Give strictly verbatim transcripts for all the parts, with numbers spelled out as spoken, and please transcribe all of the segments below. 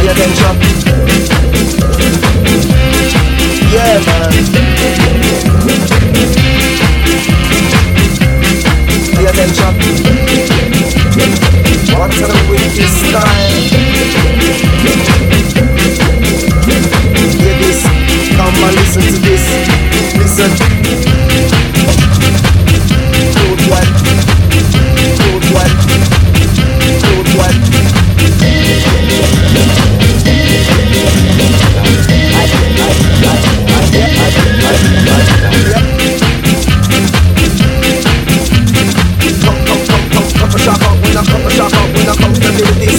Pay attention. Yeah, man. Pay attention. What's up with this time? Hear this. Come and listen to this. Listen. Good one. Good one. Good one. I, I, I, I, yeah, I, I, I, yeah. Come, come, come, come, come for shock out. When I come for shock out. When I come to do this.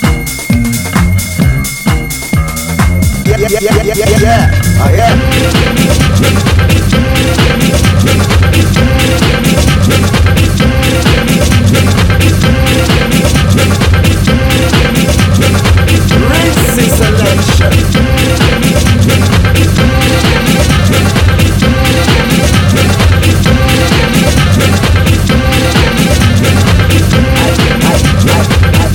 Yeah, yeah, yeah, yeah, yeah, yeah, yeah. Oh, yeah.